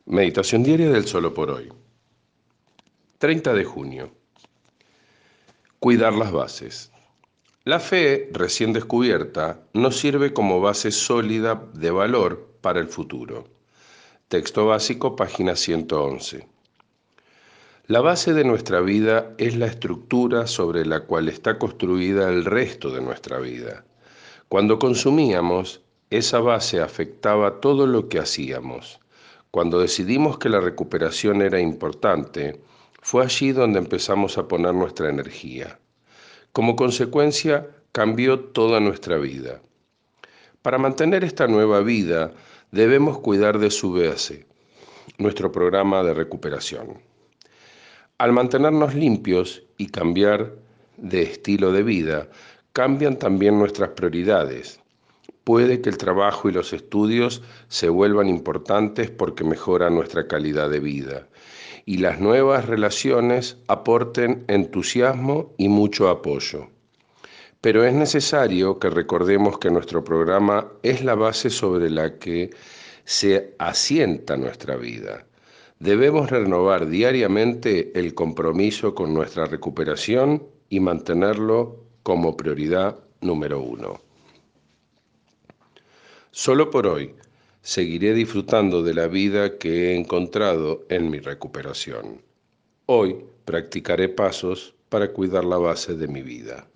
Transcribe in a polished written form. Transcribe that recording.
Meditación diaria del Solo por Hoy. 30 de junio. Cuidar las bases. La fe, recién descubierta, nos sirve como base sólida de valor para el futuro. Texto básico, página 111. La base de nuestra vida es la estructura sobre la cual está construida el resto de nuestra vida. Cuando consumíamos, esa base afectaba todo lo que hacíamos. Cuando decidimos que la recuperación era importante, fue allí donde empezamos a poner nuestra energía. Como consecuencia, cambió toda nuestra vida. Para mantener esta nueva vida, debemos cuidar de su base, nuestro programa de recuperación. Al mantenernos limpios y cambiar de estilo de vida, cambian también nuestras prioridades. Puede que el trabajo y los estudios se vuelvan importantes porque mejoran nuestra calidad de vida y las nuevas relaciones aporten entusiasmo y mucho apoyo. Pero es necesario que recordemos que nuestro programa es la base sobre la que se asienta nuestra vida. Debemos renovar diariamente el compromiso con nuestra recuperación y mantenerlo como prioridad número 1. Solo por hoy, seguiré disfrutando de la vida que he encontrado en mi recuperación. Hoy practicaré pasos para cuidar la base de mi vida.